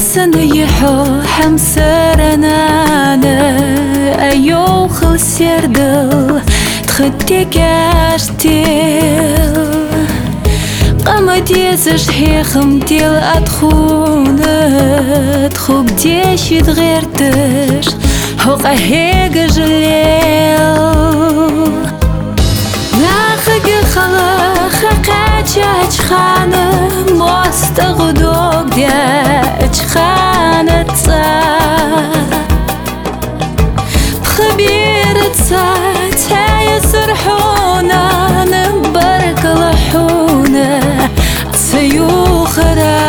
سنيحو حمسرنانا أيو خل سردل تخديك عشتيل قمتي زشحيخم ديل أدخونا تخوب ديش يتغيرتش هوق هيك جليل ناخق خلق قاچاچ خانه مستغدوك دياچ خانه بخبيرة ساعت هاي سرحونا نبرك لحونا سيوخرا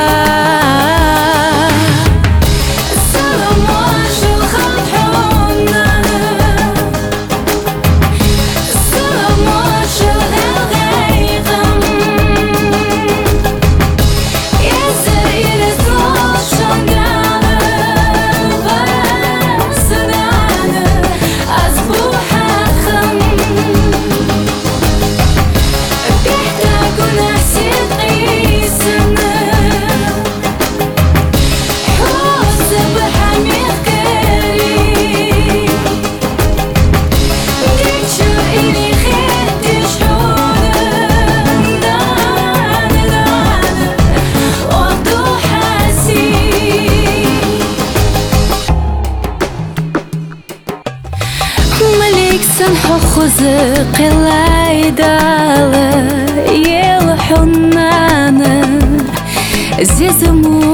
خزق العيدالة يلحنانا زيزمو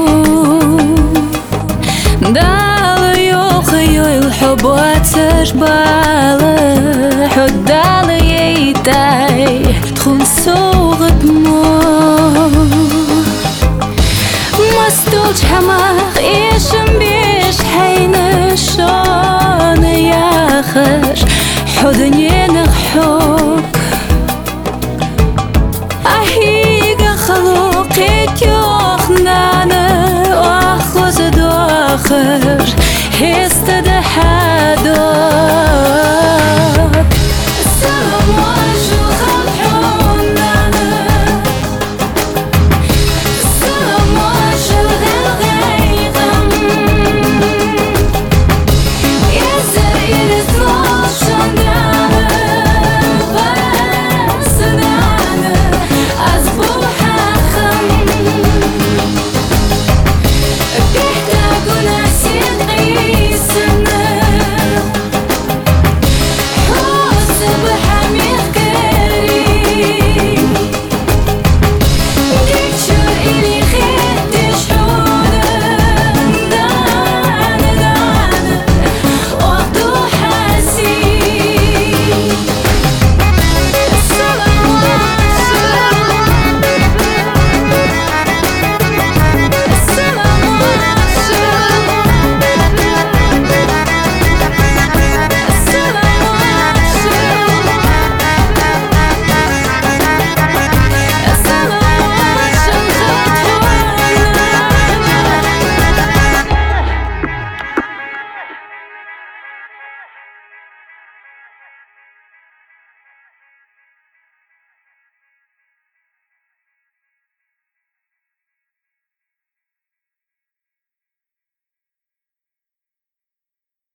دال يوخيو الحب واتشبالة حدال ييتاي تخون سوغت مو مستولج حماق إيشم بيش حين شون ياخش حدني